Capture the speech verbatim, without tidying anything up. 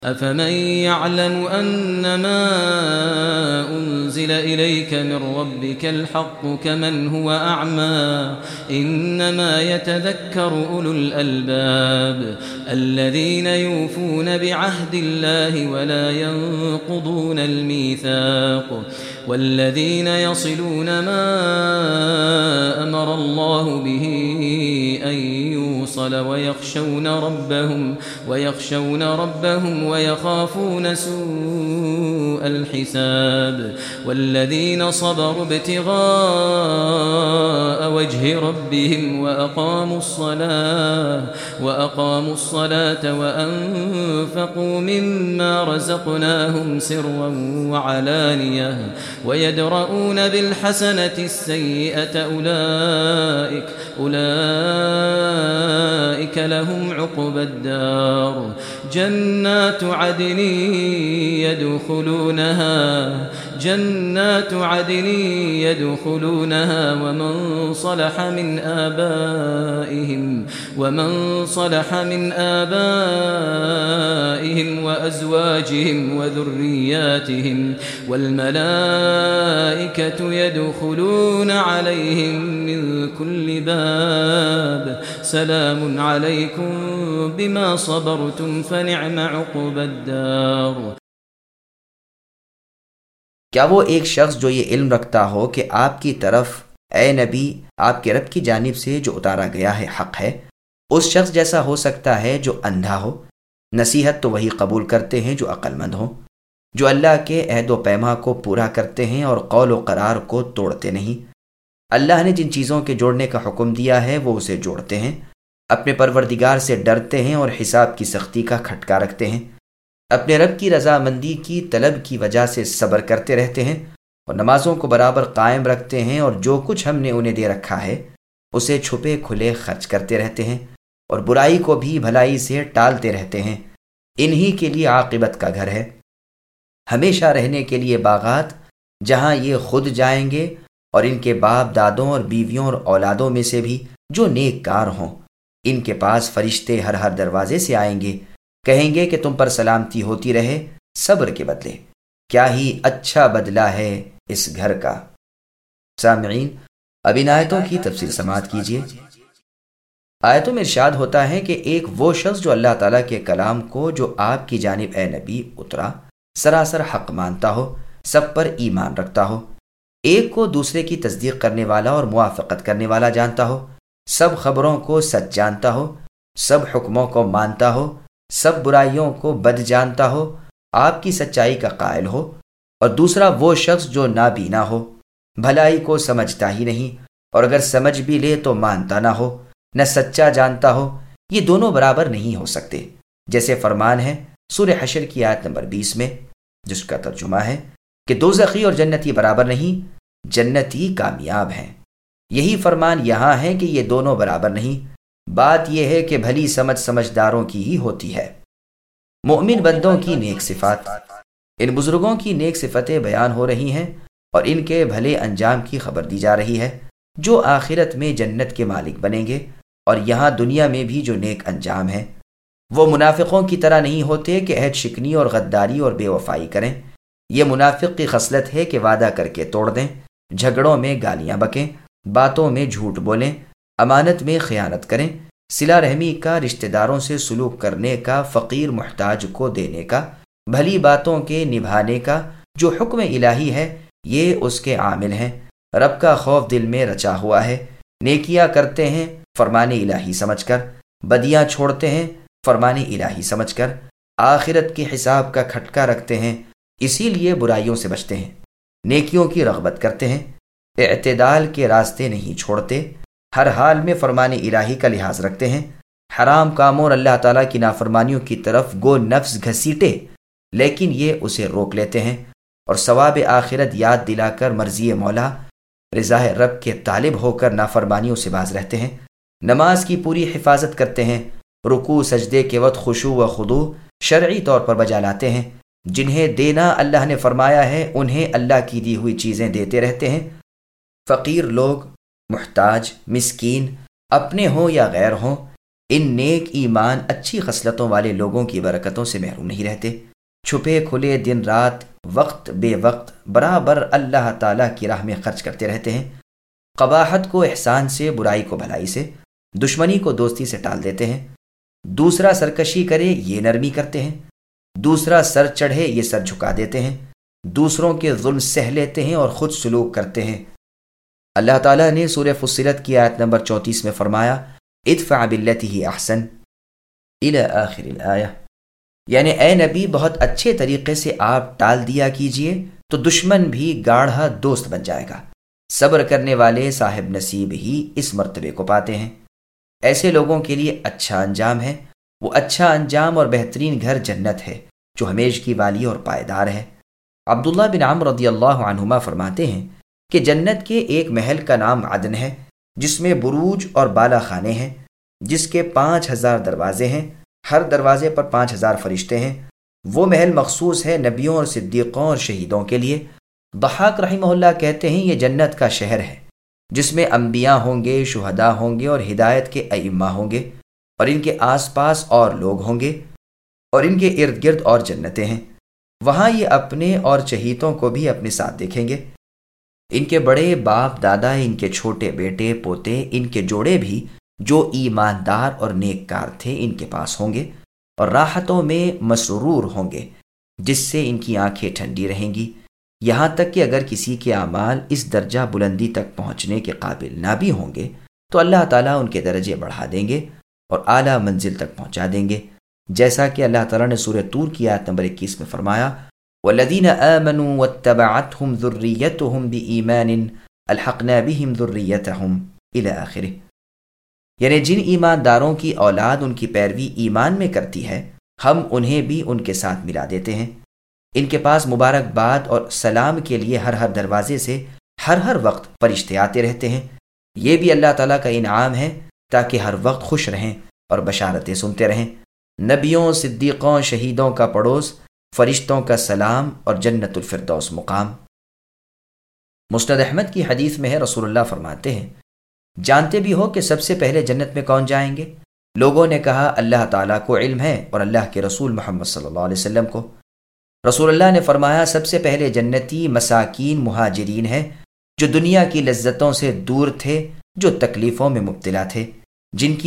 أفمن يعلم أنما أنزل إليك من ربك الحق كمن هو أعمى إنما يتذكر أولو الألباب الذين يوفون بعهد الله ولا ينقضون الميثاق والذين يصلون ما أمر الله به أن يوصل ويخشون ربهم ويخشون ربهم ويخافون سوء الحساب والذين صبروا ابتغاء وجه ربهم وأقاموا الصلاة وأقاموا الصلاة وأنفقوا مما رزقناهم سرا وعلانية ويدرؤون بالحسنة السيئة أولئك أولئك لهم عقبى الدار جنات عدن يدخلونها جنات عدن يدخلونها ومن صلح من آبائهم ومن صلح من آبائهم وأزواجهم وذرياتهم والملائكة يدخلون عليهم من كل باب سلام عليكم بما صبرتم فنعم عقبى الدار۔ کیا وہ ایک شخص جو یہ علم رکھتا ہو کہ آپ کی طرف اے نبی آپ کے رب کی جانب سے جو اتارا گیا ہے حق ہے، اس شخص جیسا ہو سکتا ہے جو اندھا ہو؟ نصیحت تو وہی قبول کرتے ہیں جو عقل مند ہوں، جو اللہ کے عہد و پیما کو پورا کرتے ہیں اور قول و قرار کو توڑتے نہیں۔ اللہ نے جن چیزوں کے جوڑنے کا حکم دیا ہے وہ اسے جوڑتے ہیں، اپنے پروردگار سے ڈرتے ہیں اور حساب کی سختی کا کھٹکا رکھتے ہیں، اپنے رب کی رضامندی کی طلب کی وجہ سے صبر کرتے رہتے ہیں اور نمازوں کو برابر قائم رکھتے ہیں، اور جو کچھ ہم نے انہیں دے رکھا ہے اسے چھپے کھلے خرچ کرتے رہتے ہیں اور برائی کو بھی بھلائی سے ٹالتے رہتے ہیں۔ انہی کے لیے عاقبت کا گھر ہے، ہمیشہ رہنے کے لیے باغات جہاں یہ خود جائیں گے اور ان کے باپ دادوں اور بیویوں اور اولادوں میں سے بھی جو نیک کار ہوں۔ ان کے پاس فرشتے ہر ہر دروازے سے آئیں گے، کہیں گے کہ تم پر سلامتی ہوتی رہے صبر کے بدلے، کیا ہی اچھا بدلہ ہے اس گھر کا۔ سامعین، اب ان آیتوں کی تفصیل سماعت کیجیے۔ آیتوں میں ارشاد ہوتا ہے کہ ایک وہ شخص جو اللہ تعالیٰ کے کلام کو جو آپ کی جانب اے نبی اترا سراسر حق مانتا ہو، سب پر ایمان رکھتا ہو، ایک کو دوسرے کی تصدیق کرنے والا اور موافقت کرنے والا جانتا ہو، سب خبروں کو سچ جانتا ہو، سب حکموں کو مانتا ہو، سب برائیوں کو بد جانتا ہو، آپ کی سچائی کا قائل ہو، اور دوسرا وہ شخص جو نابینا ہو، بھلائی کو سمجھتا ہی نہیں، اور اگر سمجھ بھی لے تو مانتا نہ ہو، نہ سچا جانتا ہو، یہ دونوں برابر نہیں ہو سکتے۔ جیسے فرمان ہے سورہ حشر کی آیت نمبر بیس میں، جس کا ترجمہ ہے کہ دوزخی اور جنتی برابر نہیں، جنتی کامیاب ہیں۔ یہی فرمان یہاں ہے کہ یہ دونوں برابر نہیں، بات یہ ہے کہ بھلی سمجھ سمجھداروں کی ہی ہوتی ہے۔ مومن بندوں کی نیک صفات، ان بزرگوں کی نیک صفتیں بیان ہو رہی ہیں اور ان کے بھلے انجام کی خبر دی جا رہی ہے، جو آخرت میں جنت کے مالک بنیں گے، اور یہاں دنیا میں بھی جو نیک انجام ہے۔ وہ منافقوں کی طرح نہیں ہوتے کہ عہد شکنی اور غداری اور بے وفائی کریں۔ یہ منافق کی خصلت ہے کہ وعدہ کر کے توڑ دیں، جھگڑوں میں گالیاں بکیں، باتوں میں جھوٹ بولیں، امانت میں خیانت کریں، صلہ رحمی کا، رشتہ داروں سے سلوک کرنے کا، فقیر محتاج کو دینے کا، بھلی باتوں کے نبھانے کا جو حکم الہی ہے یہ اس کے عامل ہیں۔ رب کا خوف دل میں رچا ہوا ہے، نیکیاں کرتے ہیں فرمان الہی سمجھ کر، بدیاں چھوڑتے ہیں فرمان الہی سمجھ کر، آخرت کے حساب کا کھٹکا رکھتے ہیں، اسی لیے برائیوں سے بچتے ہیں، نیکیوں کی رغبت کرتے ہیں، اعتدال کے راستے نہیں چھوڑتے، ہر حال میں فرمان الہی کا لحاظ رکھتے ہیں، حرام کاموں اور اللہ تعالیٰ کی نافرمانیوں کی طرف گو نفس گھسیٹے لیکن یہ اسے روک لیتے ہیں، اور ثواب آخرت یاد دلا کر مرضی مولا رضا رب کے طالب ہو کر نافرمانیوں سے باز رہتے ہیں، نماز کی پوری حفاظت کرتے ہیں، رکوع سجدے کے وقت خشوع و خضوع شرعی طور پر بجا لاتے ہیں، جنہیں دینا اللہ نے فرمایا ہے انہیں اللہ کی دی ہوئی چیزیں دیتے رہتے ہیں۔ فقیر لوگ، محتاج، مسکین، اپنے ہوں یا غیر ہوں، ان نیک ایمان اچھی خصلتوں والے لوگوں کی برکتوں سے محروم نہیں رہتے، چھپے کھلے دن رات وقت بے وقت برابر اللہ تعالیٰ کی راہ میں خرچ کرتے رہتے ہیں، قباحت کو احسان سے، برائی کو بھلائی سے، دشمنی کو دوستی سے ٹال دیتے ہیں، دوسرا سرکشی کرے یہ نرمی کرتے ہیں، دوسرا سر چڑھے یہ سر جھکا دیتے ہیں، دوسروں کے ظلم سہ لیتے ہیں اور خود سلوک کرتے ہیں۔ اللہ تعالیٰ نے سورہ فصلت کی آیت نمبر چونتیس میں فرمایا ادفع باللتی ہی احسن الی آخر الآیہ، یعنی اے نبی بہت اچھے طریقے سے آپ ٹال دیا کیجئے تو دشمن بھی گاڑھا دوست بن جائے گا۔ صبر کرنے والے صاحب نصیب ہی اس مرتبے کو پاتے ہیں۔ ایسے لوگوں کے لیے اچھا انجام ہے، وہ اچھا انجام اور بہترین گھر جنت ہے جو ہمیشہ کی والی اور پائیدار ہے۔ عبداللہ بن عمرو رضی اللہ عنہما فرماتے ہیں کہ جنت کے ایک محل کا نام عدن ہے جس میں بروج اور بالا خانے ہیں، جس کے پانچ ہزار دروازے ہیں، ہر دروازے پر پانچ ہزار فرشتے ہیں۔ وہ محل مخصوص ہے نبیوں اور صدیقوں اور شہیدوں کے لیے۔ ضحاک رحمہ اللہ کہتے ہیں یہ جنت کا شہر ہے جس میں انبیاء ہوں گے، شہداء ہوں گے اور ہدایت کے ائمہ ہوں گے، اور ان کے آس پاس اور لوگ ہوں گے اور ان کے ارد گرد اور جنتیں ہیں۔ وہاں یہ اپنے اور چہیتوں کو بھی اپنے ساتھ دیکھیں گے، ان کے بڑے باپ دادا، ان کے چھوٹے بیٹے پوتے، ان کے جوڑے بھی جو ایماندار اور نیک کار تھے ان کے پاس ہوں گے اور راحتوں میں مسرور ہوں گے جس سے ان کی آنکھیں ٹھنڈی رہیں گی، یہاں تک کہ اگر کسی کے اعمال اس درجہ بلندی تک پہنچنے کے قابل نہ بھی ہوں گے تو اللہ تعالیٰ ان کے درجے بڑھا دیں گے اور اعلیٰ منزل تک پہنچا دیں گے، جیسا کہ اللہ تعالیٰ نے سورہ طور کی آیت نمبر اکیس میں فرمایا وَالَّذِينَ آمَنُوا وَاتَّبَعَتْهُمْ ذُرِّيَّتُهُمْ بِإِيمَانٍ أَلْحَقْنَا بِهِمْ ذُرِّيَّتَهُمْ إِلَى آخِرِهِ، یعنی جن ایمانداروں کی اولاد ان کی پیروی ایمان میں کرتی ہے ہم انہیں بھی ان کے ساتھ ملا دیتے ہیں۔ ان کے پاس مبارکباد اور سلام کے لیے ہر ہر دروازے سے ہر ہر وقت فرشتے آتے رہتے ہیں۔ یہ بھی اللہ تعالیٰ کا انعام ہے تاکہ ہر وقت خوش رہیں اور بشارتیں سنتے رہیں۔ نبیوں، صدیقوں، شہیدوں کا پڑوس، فرشتوں کا سلام اور جنت الفردوس مقام۔ مسند احمد کی حدیث میں ہے رسول اللہ فرماتے ہیں جانتے بھی ہو کہ سب سے پہلے جنت میں کون جائیں گے؟ لوگوں نے کہا اللہ تعالیٰ کو علم ہے اور اللہ کے رسول محمد صلی اللہ علیہ وسلم کو۔ رسول اللہ نے فرمایا سب سے پہلے جنتی مساکین مہاجرین ہیں جو دنیا کی لذتوں سے دور تھے، جو تکلیفوں میں مبتلا تھے، جن کی